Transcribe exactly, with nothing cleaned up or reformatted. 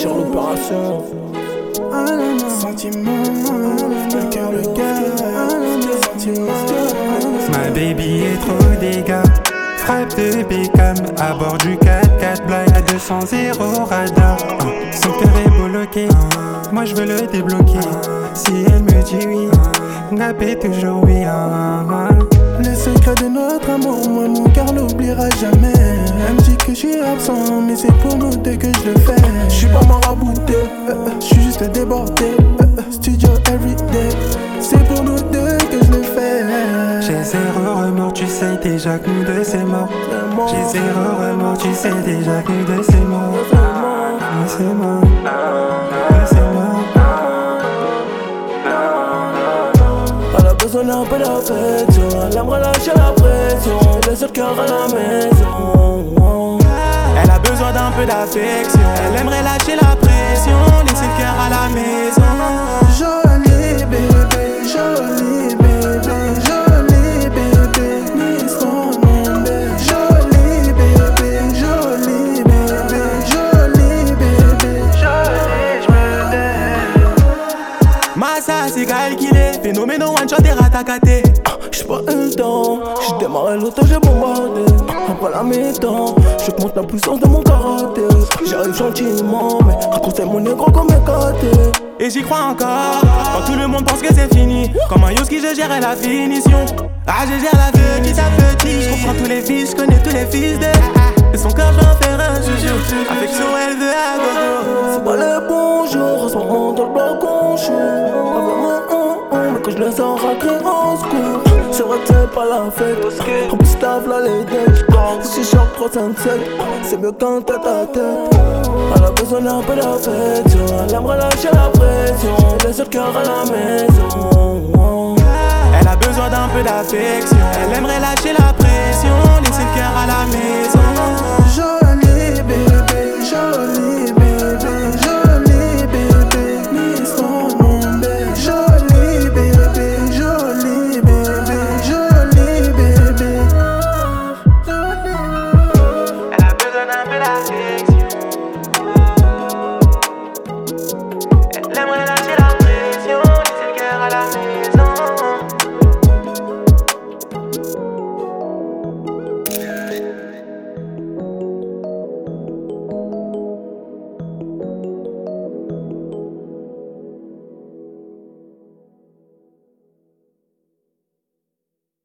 sur l'opération. Sentiments, le cœur, le cœur, sentiments. Ma baby est trop dégâts. Frappe de Beckham à bord du quatre quatre Black à deux cents zéro radar. Son cœur est bloqué, moi je veux le débloquer. Si elle me dit oui, nappé toujours oui. Les secrets de notre amour, moi mon cœur l'oubliera jamais. Elle me dit que je suis absent, mais c'est pour nous deux que je le fais. Je suis pas marabouté, euh, je suis juste débordé. euh, Studio everyday, c'est pour nous deux que je le fais. J'ai zéro remords, tu sais déjà que nous deux c'est mort. J'ai zéro remords, tu sais déjà que nous deux c'est mort. Ah, c'est mort, ah, c'est mort. Elle a besoin d'un peu d'affection, elle aimerait lâcher la pression, laisser le cœur à la maison. Elle a besoin d'un peu d'affection, elle aimerait lâcher la pression, laisser le cœur à la maison. Jolie bébé, jolie bébé, jolie bébé, ni son nom bébé. Jolie bébé, jolie bébé, jolie bébé, jolie bébé. Massa c'est calculé, phénomène one shot et ratakaté. J'suis pas eu le temps, j'suis démarré l'auto, j'ai bombardé. Après la mi-temps, j'augmente la puissance de mon karaté. J'arrive gentiment, mais raconte mon négro comme écarté. Et j'y crois encore, quand tout le monde pense que c'est fini. Comme un Yoski, je gère la finition. Ah, je gère la vie petit à petit. J'comprends tous les fils, j'connais tous les fils de. Et son cœur, j'en faire un joujou. Affection, elle veut à gogo. C'est pas le bonjour, on rentre dans le balcon, j'suis pas vraiment un, un, mais quand j'le sens racrer en secours. C'est vrai que c'est pas la fête, en plus t'as v'là les dettes. Si je trois cinq sept, c'est mieux qu'un tête à tête. Elle a besoin d'un peu d'affection, elle aimerait lâcher la pression, laisser le cœur à la maison. Elle a besoin d'un peu d'affection, elle aimerait lâcher la